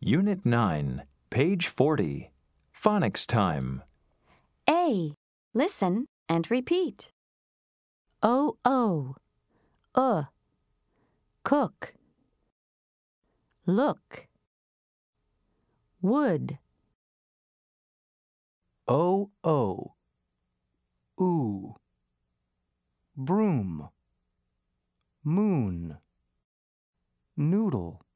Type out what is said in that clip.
Unit 9, page 40. Phonics time. A. Listen and repeat. O, cook, look, wood. O, ooh, broom, moon, noodle.